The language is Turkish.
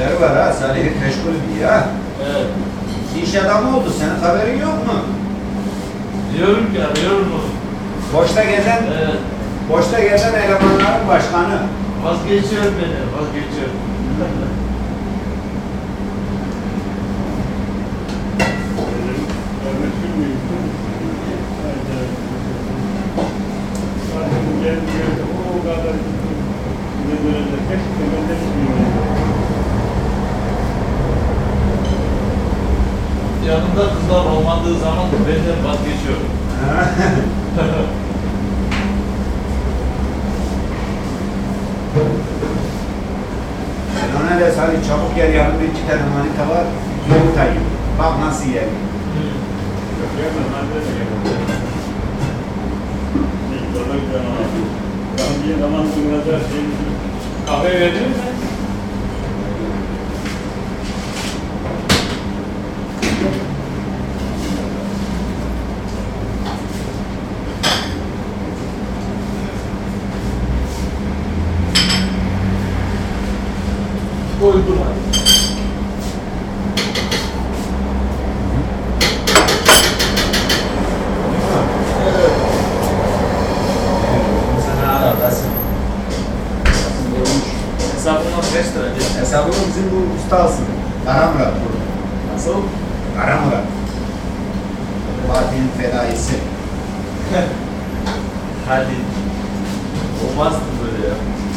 İşleri var ha, Salih meşgul diye ha. Evet. İş adamı oldu, senin haberin yok mu? Diyorum ki arıyorum onu. Boşta gezen, Evet. boşta gezen elemanların başkanı. Vazgeçiyor beni, vazgeçiyor. Yanında kızlar olmadığı zaman benden vazgeçiyor. Ben ona da Salih çabuk gel, yanımda 2 tane manita var, yumurtayım. Bak nasıl yer. Kahve verdin mi? Koydum hadi. Sana arabasın. Hesabını kaç lira? Hesabını bizim bu usta alsın. Karamurat bu. Nasıl? Karamurat. Fatih'in fedaisi. Hadi. Olmazdı böyle ya.